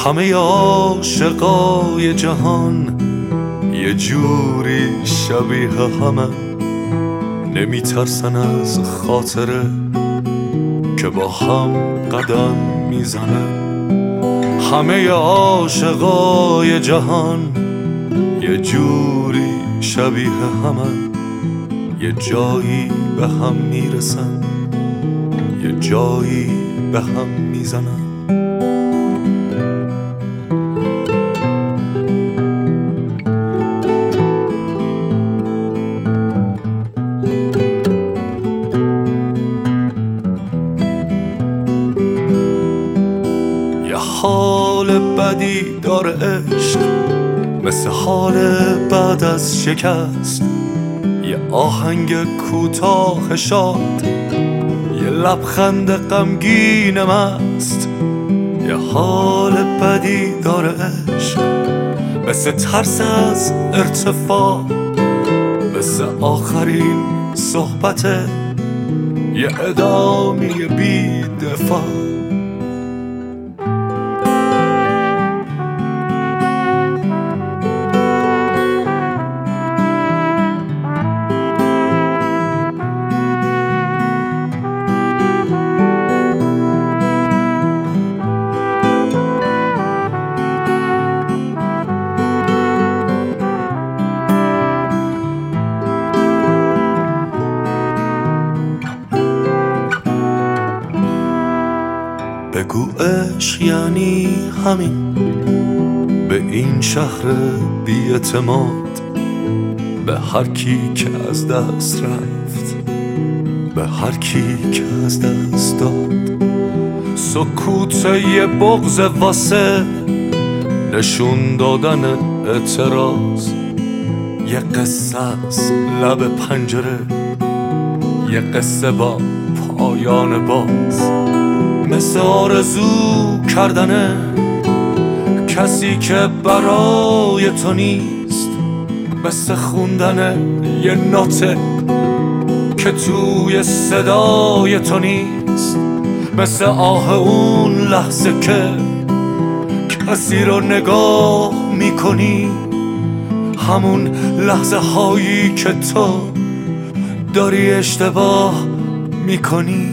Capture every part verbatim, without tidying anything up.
همه عاشقای جهان یه جوری شبیه همه، نمیترسن از خاطره که با هم قدم میزنن. همه عاشقای جهان یه جوری شبیه همه، یه جایی به هم میرسن، یه جایی به هم میزنن. یه حال بدی داره عشق، مثل حال بعد از شکست. یه آهنگ کوتاه شاد، یه لبخند غمگین مست. یه حال بدی داره عشق، مثل ترس از ارتفاع، مثل آخرین صحبت یه ادامی بی دفاع. بگو عشق یعنی همین، به این شهر بی‌اعتماد، به هر کی که از دست رفت، به هر کی که از دست داد. سکوت یه بغض واسه نشون دادن اعتراض. یه قصه از لب پنجره، یه قصه با پایان باز. مثل آرزو کردنه کسی که برای تو نیست، مثل خوندن یه نوته که توی صدای تو نیست، مثل آه اون لحظه که کسی رو نگاه میکنی، همون لحظه هایی که تو داری اشتباه میکنی.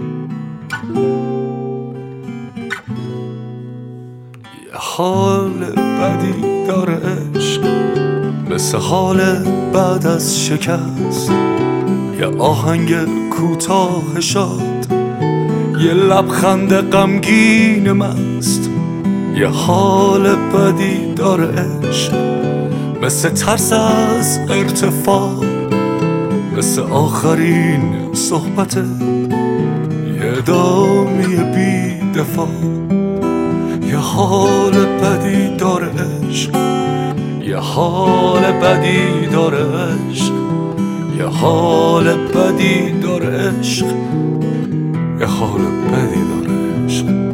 یه حال بدی داره عشق، مثل حال بعد از شکست. یه آهنگ کوتاه شاد، یه لبخند غمگین مست. یه حال بدی داره عشق، مثل ترس از ارتفاع، مثل آخرین صحبت یه ادامی بی دفاع. یه حال بدی داره عشق، یه حال بدی داره عشق، یه حال بدی داره عشق، یه حال بدی داره عشق.